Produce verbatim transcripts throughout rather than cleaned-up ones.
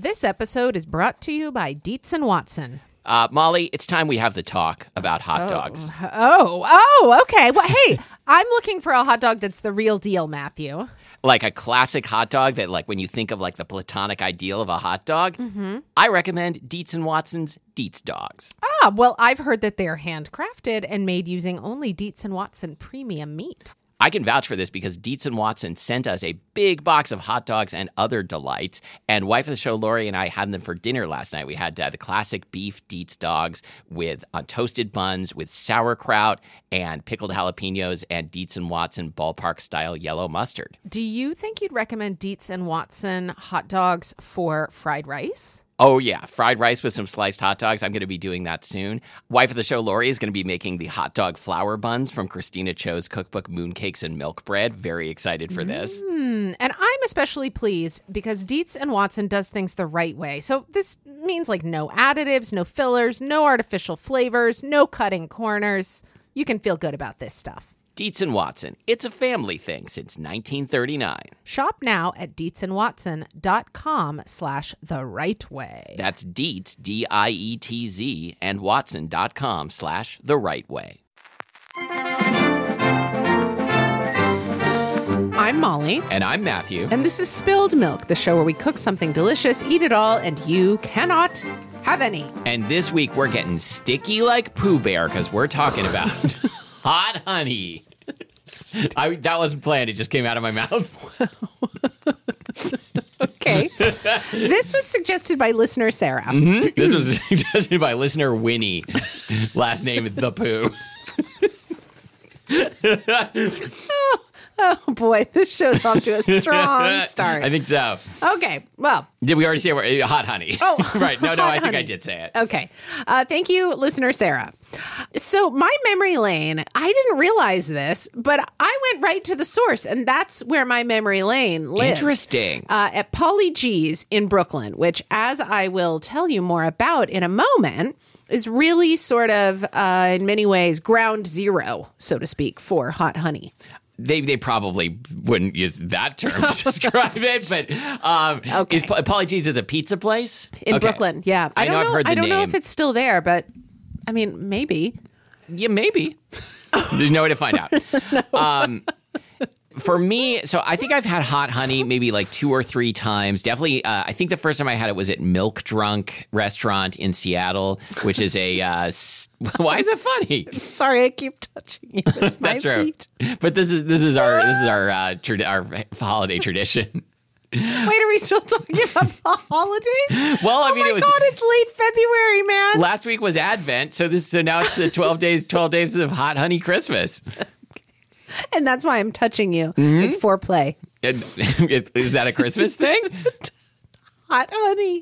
This episode is brought to you by Dietz and Watson. Uh, Molly, it's time we have the talk about hot oh. dogs. Oh, oh, okay. Well, hey, I'm looking for a hot dog that's the real deal, Matthew. Like a classic hot dog that, like, when you think of, like, the platonic ideal of a hot dog, mm-hmm. I recommend Dietz and Watson's Dietz Dogs. Ah, well, I've heard that they're handcrafted and made using only Dietz and Watson premium meat. I can vouch for this because Dietz and Watson sent us a big box of hot dogs and other delights. And wife of the show, Lori, and I had them for dinner last night. We had uh, the classic beef Dietz dogs with uh, toasted buns with sauerkraut and pickled jalapenos and Dietz and Watson ballpark-style yellow mustard. Do you think you'd recommend Dietz and Watson hot dogs for fried rice? Oh, yeah. Fried rice with some sliced hot dogs. I'm going to be doing that soon. Wife of the show, Lori, is going to be making the hot dog flour buns from Christina Cho's cookbook, Mooncakes and Milk Bread. Very excited for this. Mm, and I'm especially pleased because Dietz and Watson does things the right way. So this means like no additives, no fillers, no artificial flavors, no cutting corners. You can feel good about this stuff. Dietz and Watson. It's a family thing since nineteen thirty-nine. Shop now at dietzandwatson.com slash the right way. That's Dietz, D I E T Z, and watson.com slash the right way. I'm Molly. And I'm Matthew. And this is Spilled Milk, the show where we cook something delicious, eat it all, and you cannot have any. And this week we're getting sticky like Pooh Bear because we're talking about hot honey. I, that wasn't planned. It just came out of my mouth. Okay. This was suggested by listener Sarah. Mm-hmm. This was suggested by listener Winnie. Last name is the Pooh. oh, oh, boy. This show's off to a strong start. I think so. Okay. Well. Did we already say we're, hot honey? Oh. Right. No, no, I think honey. I did say it. Okay. Uh, thank you, listener Sarah. So my memory lane, I didn't realize this, but I went right to the source, and that's where my memory lane lives. Interesting. Uh, at Pauly G's in Brooklyn, which, as I will tell you more about in a moment, is really sort of, uh, in many ways, ground zero, so to speak, for hot honey. They they probably wouldn't use that term to describe it, but um, okay. is Pauly G's is a pizza place in okay. Brooklyn? Yeah, I, I don't know. know. I've heard the I don't name. know if it's still there, but I mean, maybe. Yeah, maybe. There's no way to find out. no. Um, for me, so I think I've had hot honey maybe like two or three times. Definitely, uh, I think the first time I had it was at Milk Drunk Restaurant in Seattle, which is a. Uh, s- why is it funny? Sorry, I keep touching you. With That's my true. feet. But this is this is our this is our uh, tra- our holiday tradition. Wait, are we still talking about the holidays? Well, I oh mean, my it was, God, it's late February, man. Last week was Advent, so this so now it's the twelve days, twelve days of hot honey Christmas. And that's why I'm touching you. Mm-hmm. It's foreplay. And, is that a Christmas thing? Hot honey.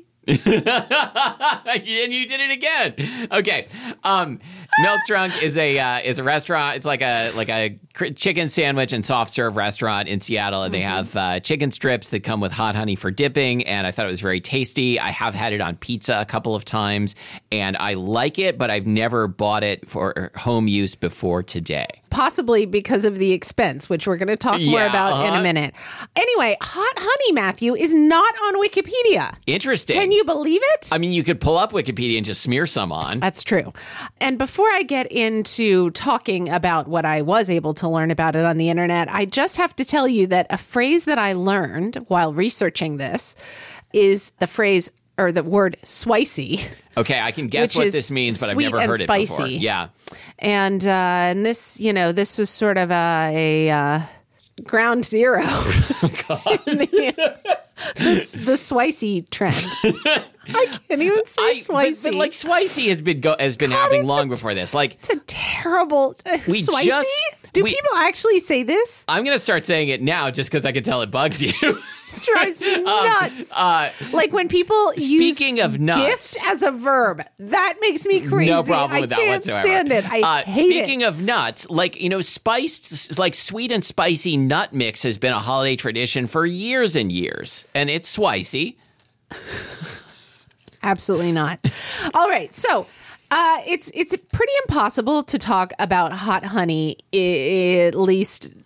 And you did it again. Okay. Um, Milk Drunk is a uh, is a restaurant. It's like a like a chicken sandwich and soft serve restaurant in Seattle, and mm-hmm. they have uh, chicken strips that come with hot honey for dipping. And I thought it was very tasty. I have had it on pizza a couple of times, and I like it, but I've never bought it for home use before today. Possibly because of the expense, which we're going to talk more yeah, about uh-huh. in a minute. Anyway, hot honey, Matthew, is not on Wikipedia. Interesting. Can you believe it? I mean, you could pull up Wikipedia and just smear some on. That's true. And before I get into talking about what I was able to learn about it on the internet, I just have to tell you that a phrase that I learned while researching this is the phrase or the word swicey. Okay, I can guess what this means, but I've never heard it before. Yeah. And uh, and this, you know, this was sort of a, a uh, ground zero. Oh, in the, the, the swicey trend. I can't even say I, swicey. But, but like swicey has been go, has been God, happening long a, before this. Like it's a terrible uh, we swicey. Just, Do we, people actually say this? I'm gonna start saying it now just because I can tell it bugs you. It drives me nuts. Um, uh, like when people speaking use of nuts, gift as a verb, that makes me crazy. No problem with I that can't whatsoever. stand it. I uh, hate speaking it. of nuts, like you know, spiced, like sweet and spicy nut mix has been a holiday tradition for years and years, and it's swicey. Absolutely not. All right, so uh, it's it's pretty impossible to talk about hot honey, I- at least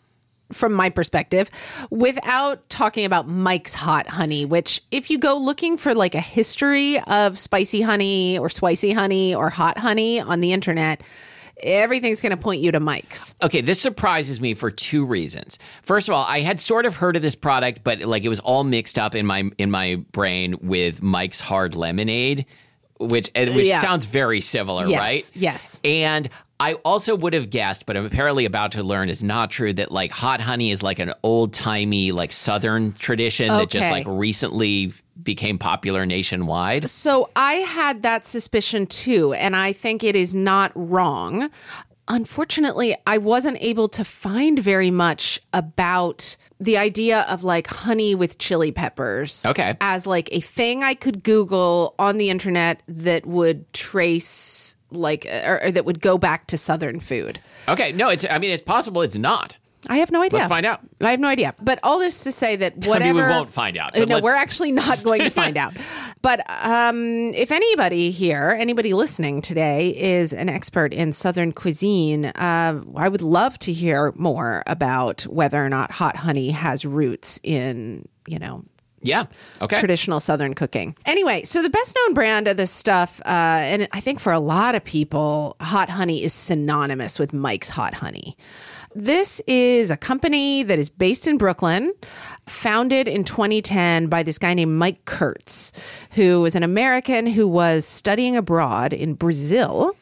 from my perspective, without talking about Mike's Hot Honey, which if you go looking for like a history of spicy honey or spicy honey or hot honey on the internet, everything's going to point you to Mike's. Okay, this surprises me for two reasons. First of all, I had sort of heard of this product, but like it was all mixed up in my in my brain with Mike's Hard Lemonade, which which Yeah. sounds very similar, Yes, right? yes. And I also would have guessed, but I'm apparently about to learn is not true, that like hot honey is like an old-timey like Southern tradition that just Okay. like recently became popular nationwide. So I had that suspicion too, and I think it is not wrong. Unfortunately, I wasn't able to find very much about the idea of like honey with chili peppers. Okay. As like a thing I could Google on the internet that would trace like, or, or that would go back to Southern food. Okay, no, it's I mean it's possible it's not. I have no idea. Let's find out. I have no idea. But all this to say that whatever... I mean, we won't find out. Uh, but no, let's- we're actually not going to find out. But um, if anybody here, anybody listening today is an expert in Southern cuisine, uh, I would love to hear more about whether or not hot honey has roots in, you know, Yeah. Okay. traditional Southern cooking. Anyway, so the best known brand of this stuff, uh, and I think for a lot of people, hot honey is synonymous with Mike's Hot Honey. This is a company that is based in Brooklyn, founded in twenty ten by this guy named Mike Kurtz, who was an American who was studying abroad in Brazil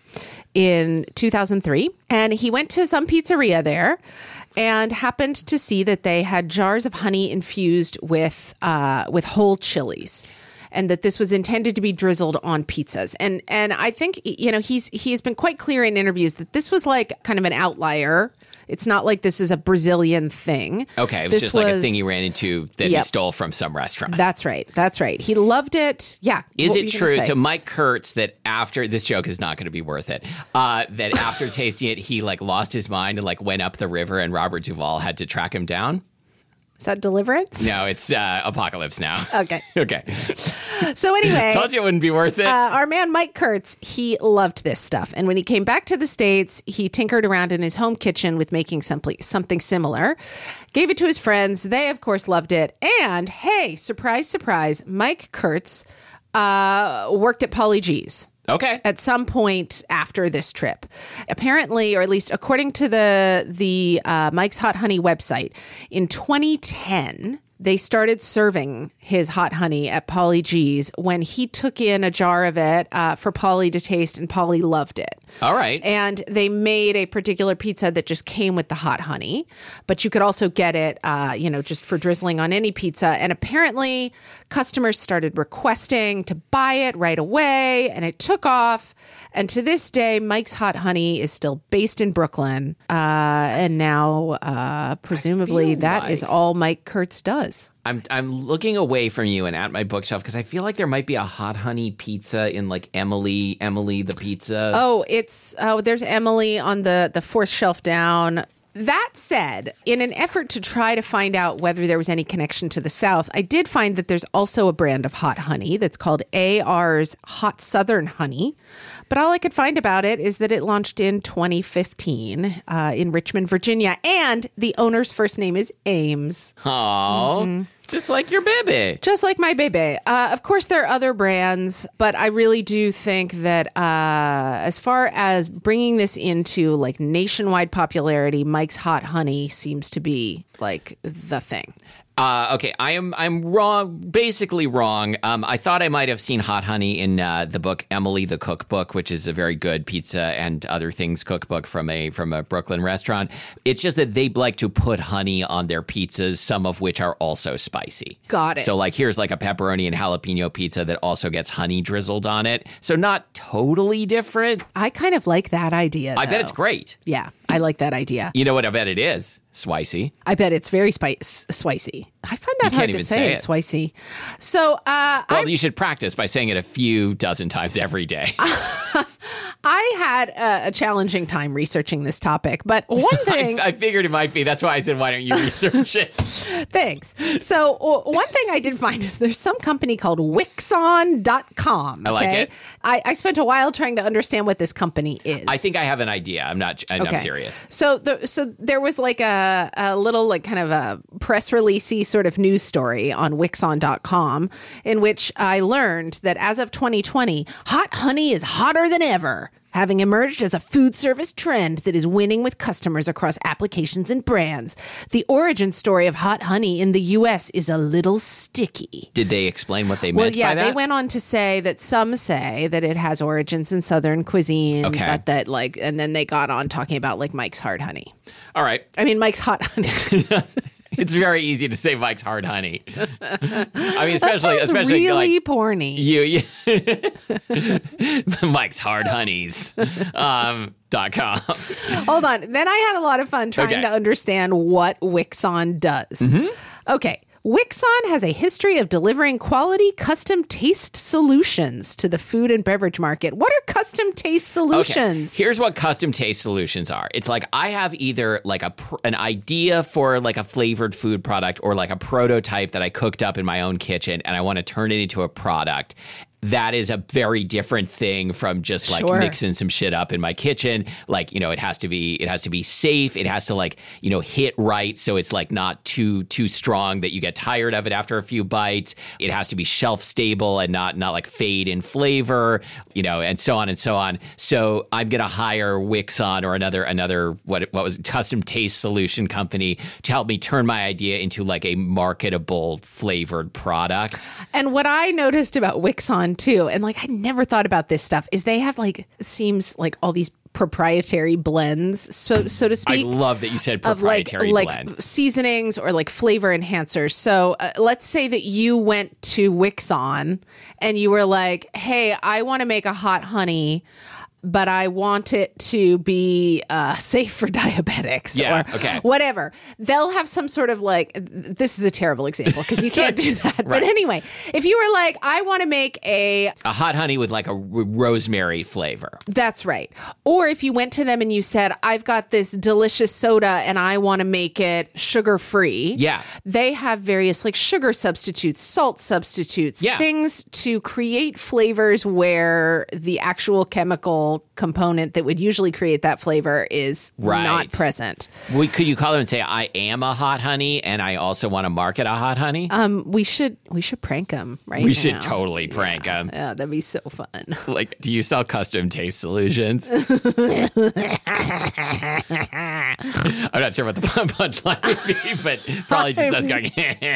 in two thousand three. And he went to some pizzeria there and happened to see that they had jars of honey infused with uh, with whole chilies, and that this was intended to be drizzled on pizzas. And and I think, you know, he's he has been quite clear in interviews that this was like kind of an outlier. It's not like this is a Brazilian thing. Okay, it was This just like a was- thing he ran into that he Yep. stole from some restaurant. That's right. That's right. He loved it. Yeah. Is What were it you gonna true? say? So Mike Kurtz, that after this joke is not going to be worth it. Uh, that after tasting it, he like lost his mind and like went up the river, and Robert Duvall had to track him down. Is that Deliverance? No, it's uh, Apocalypse Now. Okay. Okay, So anyway. told you it wouldn't be worth it. Uh, our man Mike Kurtz, he loved this stuff. And when he came back to the States, he tinkered around in his home kitchen with making something, something similar, gave it to his friends. They, of course, loved it. And hey, surprise, surprise, Mike Kurtz uh, worked at Pauly G's okay, at some point after this trip. Apparently, or at least according to the the uh, Mike's Hot Honey website, in twenty ten, they started serving his hot honey at Pauly G's when he took in a jar of it uh, for Pauly to taste, and Pauly loved it. all right. And they made a particular pizza that just came with the hot honey, but you could also get it, uh, you know, just for drizzling on any pizza. And apparently customers started requesting to buy it right away, and it took off. And to this day, Mike's Hot Honey is still based in Brooklyn. Uh, and now, uh, presumably, feel that is like- all Mike Kurtz does. I'm I'm looking away from you and at my bookshelf because I feel like there might be a hot honey pizza in like Emily, Emily the pizza. Oh, it's oh, there's Emily on the the fourth shelf down. That said, in an effort to try to find out whether there was any connection to the South, I did find that there's also a brand of hot honey that's called A R's Hot Southern Honey. But all I could find about it is that it launched in twenty fifteen uh, in Richmond, Virginia, and the owner's first name is Ames. Aw, Mm-hmm. just like your baby. Just like my baby. Uh, of course, there are other brands, but I really do think that uh, as far as bringing this into like nationwide popularity, Mike's Hot Honey seems to be like the thing. Uh, okay, I am I'm wrong, basically wrong. Um, I thought I might have seen hot honey in uh, the book Emily the Cookbook, which is a very good pizza and other things cookbook from a from a Brooklyn restaurant. It's just that they like to put honey on their pizzas, some of which are also spicy. Got it. So like here's like a pepperoni and jalapeno pizza that also gets honey drizzled on it. So not totally different. I kind of like that idea. I bet though. it's great. Yeah, I like that idea. You know what I bet it is? Spicy. I bet it's very spice spicy. I find that You can't hard to even say, say it's it. spicy. So uh, Well, I you should practice by saying it a few dozen times every day. I I had a, a challenging time researching this topic, but one thing... I, I figured it might be. That's why I said, why don't you research it? Thanks. So w- one thing I did find is there's some company called Wixon dot com. I like okay? it. I, I spent a while trying to understand what this company is. I think I have an idea. I'm not I'm Okay. not serious. So the, so there was like a, a little like kind of a press releasey sort of news story on Wixon dot com in which I learned that as of twenty twenty, hot honey is hotter than ever, having emerged as a food service trend that is winning with customers across applications and brands. The origin story of hot honey in the U S is a little sticky. Did they explain what they Well, meant yeah, by that? they went on to say that some say that it has origins in Southern cuisine, Okay. but that like, and then they got on talking about like Mike's Hard Honey. All right. I mean, Mike's Hot Honey. It's very easy to say Mike's Hard Honey. I mean, especially That sounds especially really like porny. you, you Mike's Hard Honeys um, dot com. Hold on. Then I had a lot of fun trying Okay. to understand what Wixon does. Okay. Wixon has a history of delivering quality custom taste solutions to the food and beverage market. What are custom taste solutions? Okay. Here's what custom taste solutions are. It's like I have either like a pr- an idea for like a flavored food product or like a prototype that I cooked up in my own kitchen and I want to turn it into a product. That is a very different thing from just like Sure. mixing some shit up in my kitchen. Like, you know, it has to be it has to be safe. It has to like, you know, hit right so it's like not too too strong that you get tired of it after a few bites. It has to be shelf stable and not not like fade in flavor, you know, and so on and so on. So I'm going to hire Wixon or another another what what was it, custom taste solution company to help me turn my idea into like a marketable flavored product. And what I noticed about Wixon too, and like I never thought about this stuff, is they have like, it seems like all these proprietary blends, so so to I speak. love that you said Of like proprietary like blend. seasonings or like flavor enhancers. So uh, let's say that you went to Wixon and you were like, "Hey, I want to make a hot honey, but I want it to be uh, safe for diabetics Yeah, or okay. whatever." They'll have some sort of like, this is a terrible example because you can't do that. But Right. anyway, if you were like, I want to make a, A hot honey with like a r- rosemary flavor. that's right. Or if you went to them and you said, I've got this delicious soda and I want to make it sugar free. Yeah. They have various like sugar substitutes, salt substitutes, Yeah. things to create flavors where the actual chemical component that would usually create that flavor is Right. not present. We, could you call them and say, I am a hot honey and I also want to market a hot honey? Um, we should we should prank them right we now. should totally prank them. Yeah, that'd be so fun. Like, do you sell custom taste solutions? I'm not sure what the pun- punchline would be, but probably just us going,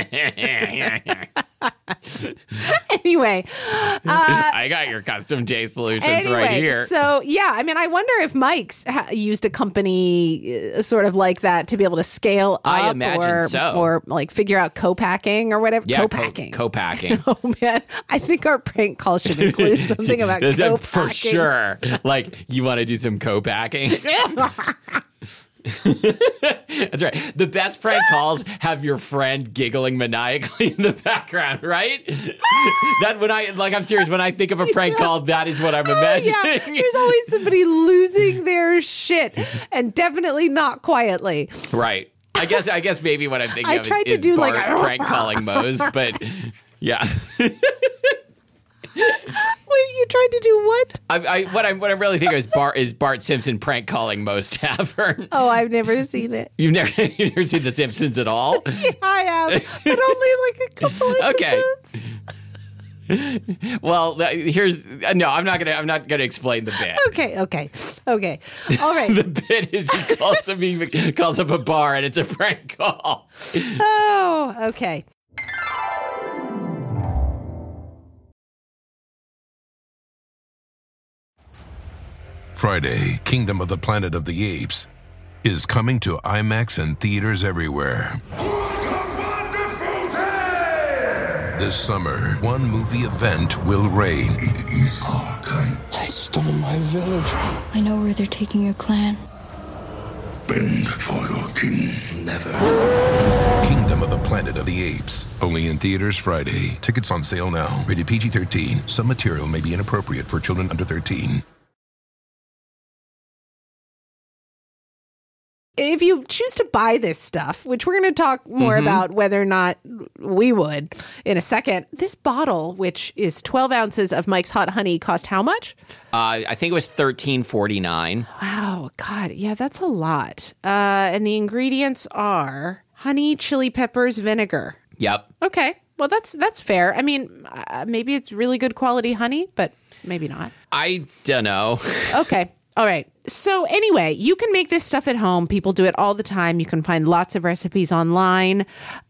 Anyway, I got your custom taste solutions anyway, right here. So yeah, I mean, I wonder if Mike's ha- used a company uh, sort of like that to be able to scale up, I imagine or, so. or like figure out co-packing or whatever. yeah, co-packing. Co- co-packing. Oh man, I think our prank call should include something about That's- co-packing. For sure. Like, you want to do some co-packing? That's right. The best prank calls have your friend giggling maniacally in the background, right? That when I like, I'm serious. When I think of a prank call, that is what I'm Oh, imagining. yeah, there's always somebody losing their shit, and definitely not quietly. Right. I guess. I guess maybe what I'm thinking I of is, tried to is do, Bart like, a- prank calling Moe's, but yeah. Wait, you tried to do what? I, I what I'm what I'm really thinking is Bart is Bart Simpson prank calling Moe's Tavern. Oh, I've never seen it. You've never you've never seen The Simpsons at all? Yeah, I have, but only like a couple Okay. episodes. Well, th- here's no. I'm not gonna. I'm not gonna explain the bit. Okay, okay, okay. All right. The bit is he calls up he calls up a bar and it's a prank call. Oh, okay. Friday, Kingdom of the Planet of the Apes is coming to IMAX and theaters everywhere. What a wonderful day! This summer, one movie event will reign. It is our time. They stole my village. I know where they're taking your clan. Bend for your king. Never. Kingdom of the Planet of the Apes. Only in theaters Friday. Tickets on sale now. Rated P G thirteen. Some material may be inappropriate for children under thirteen. If you choose to buy this stuff, which we're going to talk more mm-hmm. about whether or not we would in a second, this bottle, which is twelve ounces of Mike's Hot Honey, cost how much? Uh, I think it was thirteen forty-nine. Wow. God. Yeah, that's a lot. Uh, and the ingredients are honey, chili peppers, vinegar. Yep. Okay. Well, that's that's fair. I mean, uh, maybe it's really good quality honey, but maybe not. I don't know. Okay. All right. So anyway, you can make this stuff at home. People do it all the time. You can find lots of recipes online. Uh,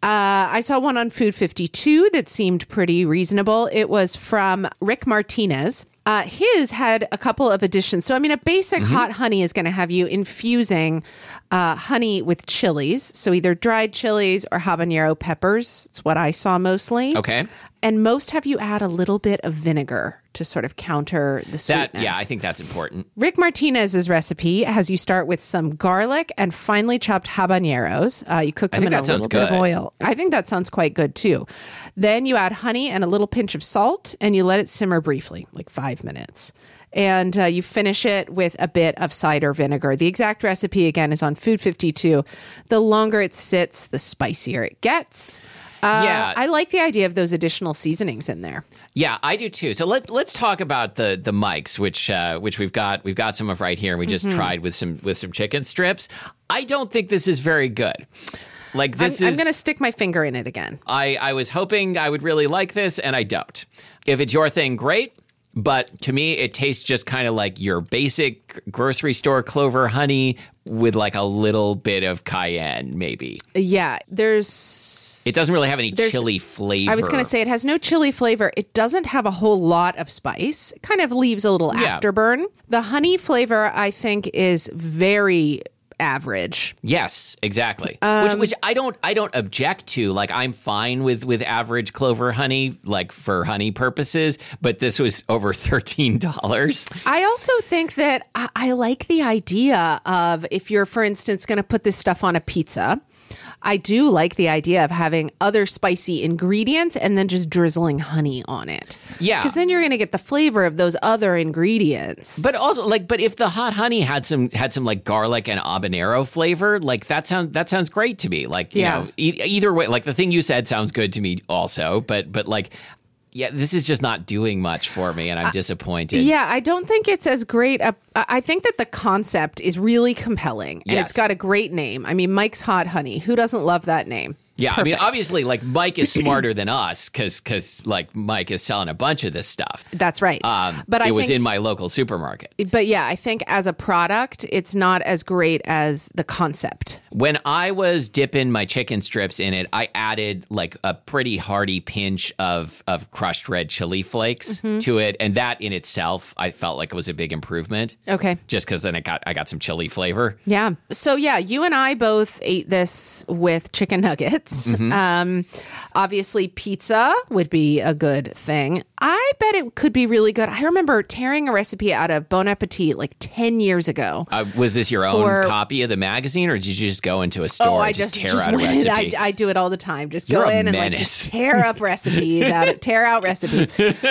I saw one on Food fifty-two that seemed pretty reasonable. It was from Rick Martinez. Uh, his had a couple of additions. So, I mean, a basic mm-hmm. hot honey is going to have you infusing uh, honey with chilies. So either dried chilies or habanero peppers. It's what I saw mostly. Okay. And most have you add a little bit of vinegar to sort of counter the sweetness. That, yeah, I think that's important. Rick Martinez's recipe has you start with some garlic and finely chopped habaneros. Uh, you cook them in a little bit of oil. I think that sounds quite good too. Then you add honey and a little pinch of salt, and you let it simmer briefly, like five minutes. And uh, you finish it with a bit of cider vinegar. The exact recipe, again, is on Food fifty-two. The longer it sits, the spicier it gets. Uh, yeah, I like the idea of those additional seasonings in there. Yeah, I do too. So let's let's talk about the the Mike's, which uh, which we've got we've got some of right here, and we just mm-hmm. tried with some with some chicken strips. I don't think this is very good. Like this I'm, is. I'm going to stick my finger in it again. I I was hoping I would really like this, and I don't. If it's your thing, great. But to me, it tastes just kind of like your basic grocery store Clover honey with like a little bit of cayenne, maybe. Yeah, there's... It doesn't really have any chili flavor. I was going to say it has no chili flavor. It doesn't have a whole lot of spice. It kind of leaves a little yeah. afterburn. The honey flavor, I think, is very... average. Yes, exactly. Um, which which I don't I don't object to. Like I'm fine with with average Clover honey, like for honey purposes, but this was over thirteen dollars. I also think that I, I like the idea of if you're, for instance, going to put this stuff on a pizza. I do like the idea of having other spicy ingredients and then just drizzling honey on it. Yeah. Because then you're going to get the flavor of those other ingredients. But also, like, but if the hot honey had some had some like garlic and habanero flavor, like that sounds that sounds great to me. Like, you yeah. know, e- either way, like the thing you said sounds good to me also. But but like. Yeah, this is just not doing much for me, and I'm disappointed. Uh, yeah, I don't think it's as great. A, I think that the concept is really compelling, and yes. it's got a great name. I mean, Mike's Hot Honey. Who doesn't love that name? It's yeah, perfect. I mean, obviously, like, Mike is smarter than us because, because, like, Mike is selling a bunch of this stuff. That's right. Um, but I it was think, in my local supermarket. But yeah, I think as a product, it's not as great as the concept. When I was dipping my chicken strips in it, I added, like, a pretty hearty pinch of, of crushed red chili flakes mm-hmm. to it, and that in itself, I felt like it was a big improvement. Okay. Just because then it got I got some chili flavor. Yeah. So, yeah, you and I both ate this with chicken nuggets. Mm-hmm. Um, obviously, pizza would be a good thing. I bet it could be really good. I remember tearing a recipe out of Bon Appetit like ten years ago. Uh, was this your for, own copy of the magazine, or did you just go into a store oh, and I just, just tear just out a went, recipe? I, I do it all the time. Just You're go a in and menace. like just tear up recipes out, tear out recipes.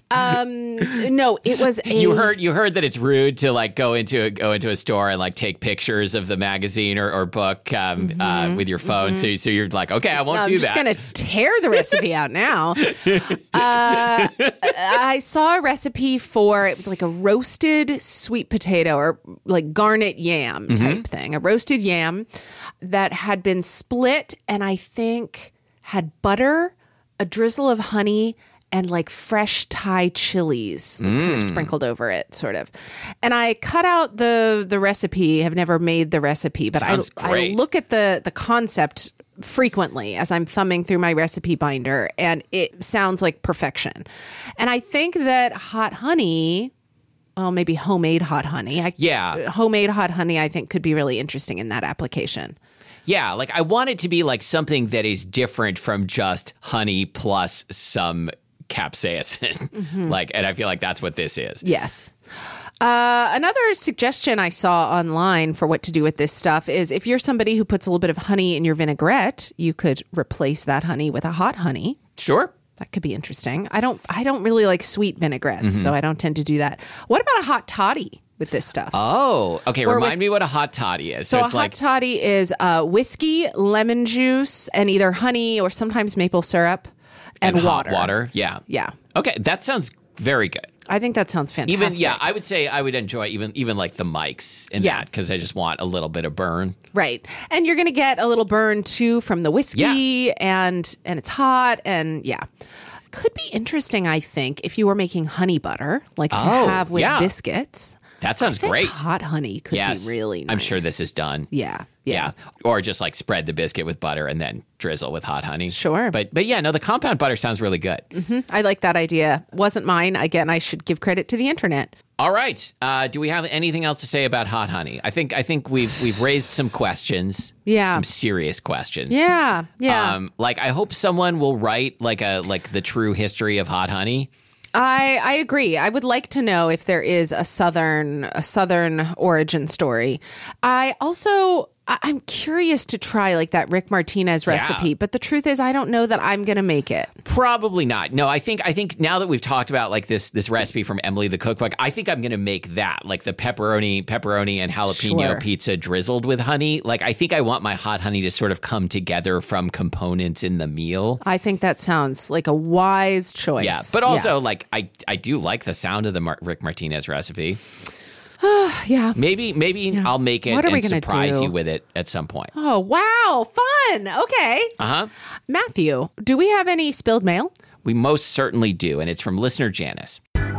Um, no, it was a... You heard you heard that it's rude to like go into a, go into a store and like take pictures of the magazine or, or book um, mm-hmm, uh, with your phone. Mm-hmm. So so you're like, okay, I won't no, do I'm that. I'm just gonna tear the recipe out now. Uh, I saw a recipe for it was like a roasted sweet potato or like garnet yam type mm-hmm. thing, a roasted yam that had been split and I think had butter, a drizzle of honey, and like fresh Thai chilies like, mm. kind of sprinkled over it, sort of. And I cut out the the recipe. Have never made the recipe, but I, I look at the the concept frequently as I'm thumbing through my recipe binder, and it sounds like perfection. And I think that hot honey, well, maybe homemade hot honey. I, yeah, homemade hot honey, I think could be really interesting in that application. Yeah, like I want it to be like something that is different from just honey plus some capsaicin. Mm-hmm. Like, and I feel like that's what this is. Yes. Uh, another suggestion I saw online for what to do with this stuff is if you're somebody who puts a little bit of honey in your vinaigrette, you could replace that honey with a hot honey. Sure. That could be interesting. I don't I don't really like sweet vinaigrettes, mm-hmm. so I don't tend to do that. What about a hot toddy with this stuff. Oh, okay. Or Remind with- me what a hot toddy is. So, So, a it's hot like toddy is uh, whiskey, lemon juice, and either honey or sometimes maple syrup and, and hot water. water. Yeah. Yeah. Okay, that sounds very good. I think that sounds fantastic. Even yeah, I would say I would enjoy even even like the mics in Yeah. that because I just want a little bit of burn. Right. And you're going to get a little burn too from the whiskey and and it's hot and yeah. Could be interesting, I think, if you were making honey butter, like to Oh, have with yeah. biscuits. That sounds I think great. hot honey could Yes, be really nice. I'm sure this is done. Yeah. Yeah. Or just like spread the biscuit with butter and then drizzle with hot honey. Sure. But but yeah, no, the compound butter sounds really good. I like that idea. Wasn't mine. Again, I should give credit to the internet. All right. Uh, do we have anything else to say about hot honey? I think I think we've we've raised some questions. Yeah. Some serious questions. Yeah. Yeah. Um, like I hope someone will write like a like the true history of hot honey. I I agree. I would like to know if there is a southern a southern origin story. I also I- I'm curious to try like that Rick Martinez recipe, Yeah. but the truth is I don't know that I'm going to make it. Probably not. No, I think I think now that we've talked about like this this recipe from Emily the Cookbook, I think I'm going to make that like the pepperoni pepperoni and jalapeno Sure. pizza drizzled with honey. Like I think I want my hot honey to sort of come together from components in the meal. I think that sounds like a wise choice. Yeah, but also like I I do like the sound of the Mar- Rick Martinez recipe. yeah. Maybe maybe I'll make it What are we and gonna surprise do? you with it at some point. Oh, wow. Fun. Okay. Uh-huh. Matthew, do we have any spilled mail? We most certainly do, and it's from listener Janice.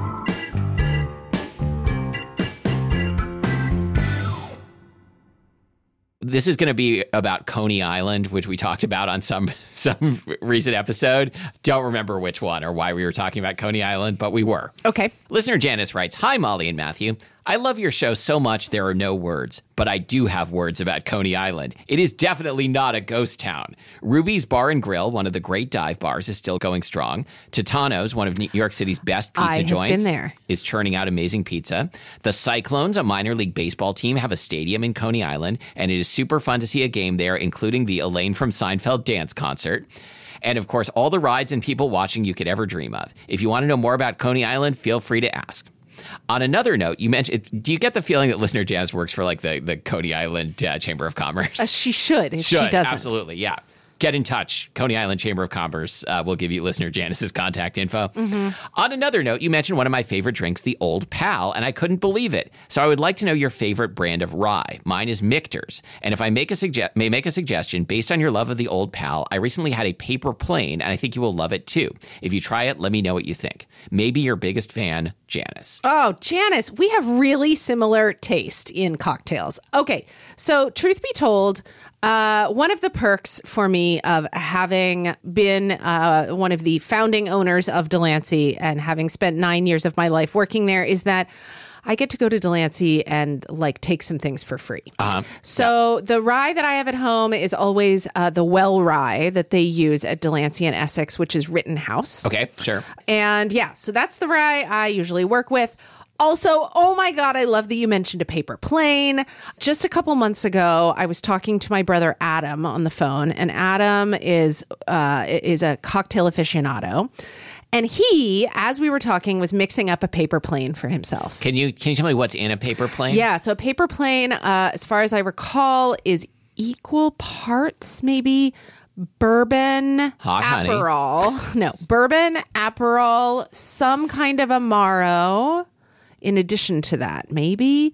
This is going to be about Coney Island, which we talked about on some some recent episode. Don't remember which one or why we were talking about Coney Island, but we were. Okay. Listener Janice writes, "Hi, Molly and Matthew. I love your show so much there are no words, but I do have words about Coney Island. It is definitely not a ghost town. Ruby's Bar and Grill, one of the great dive bars, is still going strong. Titano's, one of New York City's best pizza I have joints, been there. is churning out amazing pizza. The Cyclones, a minor league baseball team, have a stadium in Coney Island, and it is super fun to see a game there, including the Elaine from Seinfeld dance concert. And of course, all the rides and people watching you could ever dream of. If you want to know more about Coney Island, feel free to ask." On another note, you mentioned, do you get the feeling that listener Janice works for like the, the Coney Island uh, Chamber of Commerce? Uh, she should if Should, she doesn't. absolutely, yeah. Get in touch. Coney Island Chamber of Commerce uh, will give you listener Janice's contact info. Mm-hmm. On another note, you mentioned one of my favorite drinks, the Old Pal, and I couldn't believe it. So I would like to know your favorite brand of rye. Mine is Michter's. And if I make a suge- may make a suggestion based on your love of the Old Pal, I recently had a paper plane, and I think you will love it too. If you try it, let me know what you think. Maybe your biggest fan, Janice. Oh, Janice, we have really similar taste in cocktails. Okay, so truth be told, uh, one of the perks for me of having been uh, one of the founding owners of Delancey and having spent nine years of my life working there is that I get to go to Delancey and like take some things for free. Uh-huh. So the rye that I have at home is always uh, the well rye that they use at Delancey and Essex, which is Rittenhouse. Okay, sure. And yeah, so that's the rye I usually work with. Also, oh my God, I love that you mentioned a paper plane. Just a couple months ago, I was talking to my brother Adam on the phone, and Adam is uh, is a cocktail aficionado. And he, as we were talking, was mixing up a paper plane for himself. Can you can you tell me what's in a paper plane? Yeah, so a paper plane, uh, as far as I recall, is equal parts, maybe bourbon, Hot honey. Aperol. No, bourbon, Aperol, some kind of Amaro, in addition to that, maybe,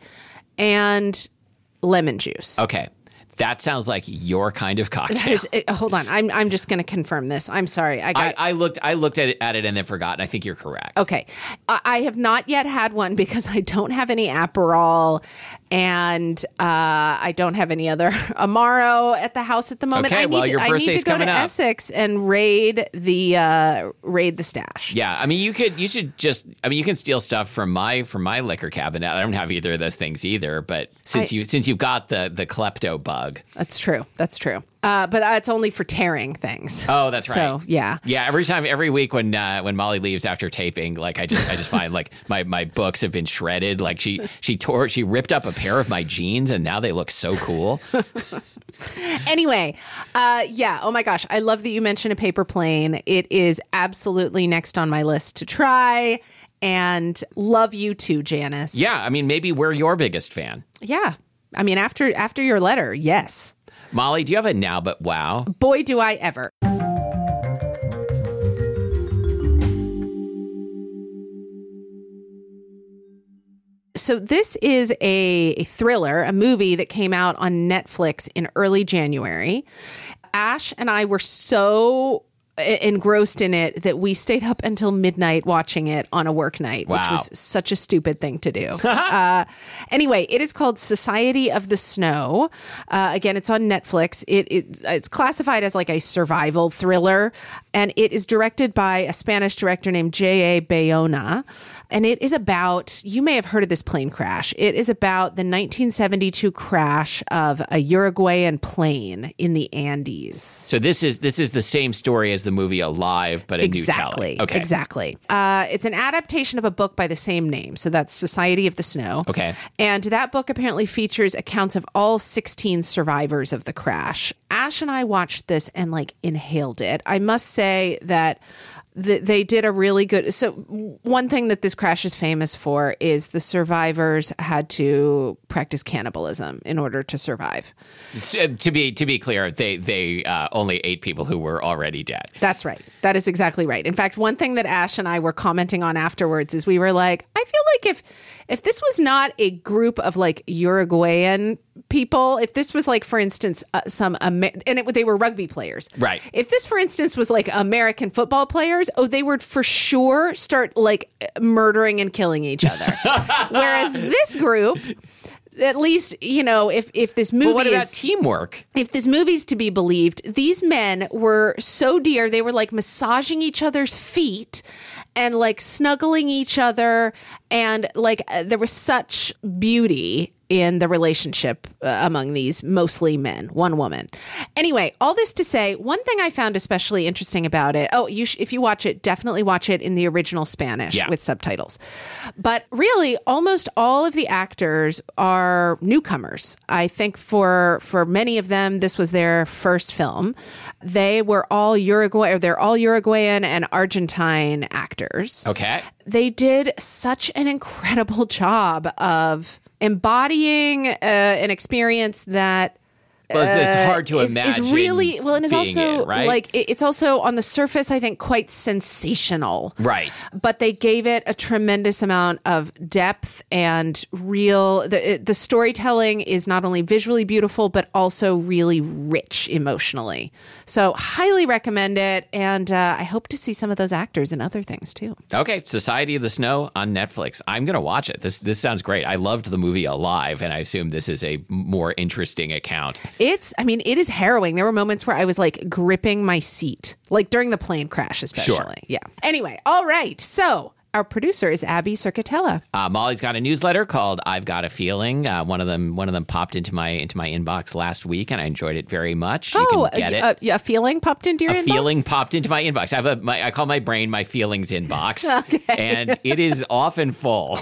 and lemon juice. Okay. That sounds like your kind of cocktail. That is, uh, hold on, I'm I'm just going to confirm this. I'm sorry, I got. I, I looked I looked at it, at it and then forgot, and I think you're correct. Okay. I I have not yet had one because I don't have any Aperol and uh, I don't have any other Amaro at the house at the moment. Okay, I need well, to, your I need birthday's to go to coming up. Essex and raid the uh, raid the stash. Yeah, I mean, you could you should just I mean, you can steal stuff from my from my liquor cabinet. I don't have either of those things either, but since I- you since you've got the the klepto bug. That's true. That's true. Uh, but that's only for tearing things. Oh, that's right. So yeah. Yeah, every time, every week when uh, when Molly leaves after taping, like I just I just find like my, my books have been shredded. Like she she tore she ripped up a pair of my jeans, and now they look so cool. Anyway, uh, yeah. Oh my gosh, I love that you mentioned a paper plane. It is absolutely next on my list to try. And love you too, Janice. Yeah, I mean, maybe we're your biggest fan. Yeah. I mean, after after your letter, yes. Molly, do you have a now but wow? Boy, do I ever. So this is a, a thriller, a movie that came out on Netflix in early January. Ash and I were so engrossed in it that we stayed up until midnight watching it on a work night, wow. which was such a stupid thing to do. uh, anyway, it is called Society of the Snow. Uh, again, it's on Netflix. It, it It's classified as like a survival thriller, and it is directed by a Spanish director named J A Bayona. And it is about, you may have heard of this plane crash. It is about the nineteen seventy-two crash of a Uruguayan plane in the Andes. So this is this is the same story as the movie Alive, but a exactly, new telling. Okay. Exactly. Uh, it's an adaptation of a book by the same name. So that's Society of the Snow. Okay. And that book apparently features accounts of all sixteen survivors of the crash. Ash and I watched this and like inhaled it. I must say that th- they did a really good. So one thing that this crash is famous for is the survivors had to practice cannibalism in order to survive. So, to be to be clear, they they uh, only ate people who were already dead. That's right. That is exactly right. In fact, one thing that Ash and I were commenting on afterwards is we were like, I feel like if if this was not a group of like Uruguayan people, if this was like, for instance, uh, some Amer- and it, they were rugby players, right? If this, for instance, was like American football players, oh, they would for sure start like murdering and killing each other. Whereas this group, at least, you know, if if this movie but what about is teamwork? If this movie's to be believed, these men were so dear. They were like massaging each other's feet and like snuggling each other, and like uh, there was such beauty in the relationship uh, among these mostly men, one woman. Anyway, all this to say, one thing I found especially interesting about it, oh, you sh- if you watch it, definitely watch it in the original Spanish yeah. with subtitles. But really, almost all of the actors are newcomers. I think for for many of them, this was their first film. They were all Uruguay, or they're all Uruguayan and Argentine actors. Okay. They did such an incredible job of embodying uh, an experience that well, it's, it's hard to is, imagine. Is really well, and it's also it, right? like it, it's also on the surface, I think, quite sensational. Right. But they gave it a tremendous amount of depth and real. The the storytelling is not only visually beautiful, but also really rich emotionally. So highly recommend it, and uh, I hope to see some of those actors in other things too. Okay, Society of the Snow on Netflix. I'm going to watch it. This this sounds great. I loved the movie Alive, and I assume this is a more interesting account. It's, I mean, it is harrowing. There were moments where I was like gripping my seat, like during the plane crash, especially. Sure. Yeah. Anyway, all right. So our producer is Abby Circatella. Uh, Molly's got a newsletter called "I've Got a Feeling." Uh, one of them, one of them popped into my into my inbox last week, and I enjoyed it very much. You oh, can get a, it. A, a feeling popped into your a inbox? feeling popped into my inbox. I have a, my, I call my brain my feelings inbox, okay. and it is often full.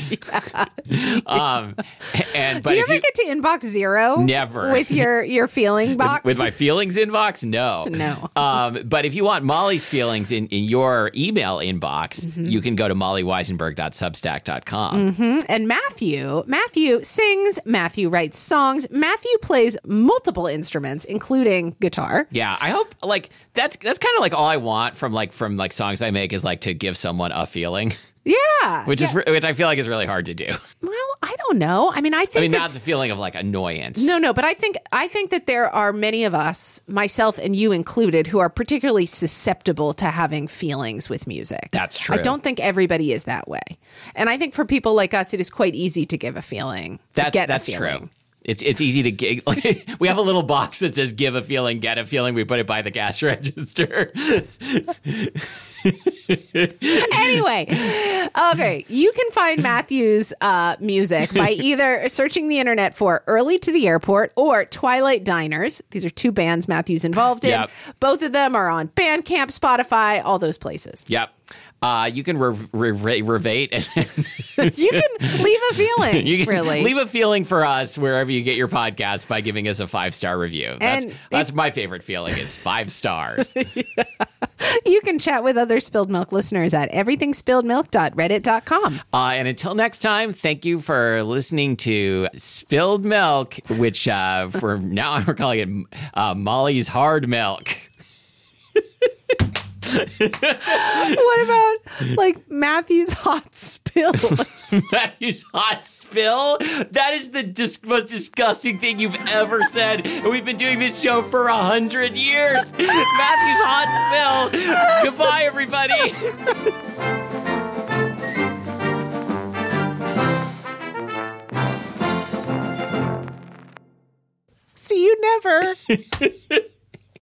um, and but do you if ever you, get to inbox zero? Never with your your feeling box. with, with my feelings inbox. No, no. Um, but if you want Molly's feelings in, in your email inbox, mm-hmm. you can go to molly weisenberg dot substack dot com. Mm-hmm. And Matthew, Matthew sings. Matthew writes songs. Matthew plays multiple instruments, including guitar. Yeah, I hope like that's that's kind of like all I want from like from like songs I make is like to give someone a feeling. Yeah, which yeah. is which I feel like is really hard to do. Well, I don't know. I mean, I think I mean, not that's, the feeling of like annoyance. No, no, but I think I think that there are many of us, myself and you included, who are particularly susceptible to having feelings with music. That's true. I don't think everybody is that way, and I think for people like us, it is quite easy to give a feeling. That's get that's a feeling. true. It's it's easy to get. Like, we have a little box that says "Give a feeling, get a feeling." We put it by the cash register. Anyway, okay, you can find Matthew's uh, music by either searching the internet for "Early to the Airport" or "Twilight Diners." These are two bands Matthew's involved in. Yep. Both of them are on Bandcamp, Spotify, all those places. Yep. Uh, you can re- re- re- revate. And you can leave a feeling, you can really. Leave a feeling for us wherever you get your podcast by giving us a five-star review. That's And that's if, my favorite feeling is five stars. Yeah. You can chat with other Spilled Milk listeners at everything spilled milk dot reddit dot com. Uh, and until next time, thank you for listening to Spilled Milk, which uh, for now we're calling it uh, Molly's Hard Milk. What about like Matthew's Hot Spill? Matthew's Hot Spill? That is the dis- most disgusting thing you've ever said. And we've been doing this show for a hundred years. Matthew's Hot Spill. Goodbye, everybody. See you never.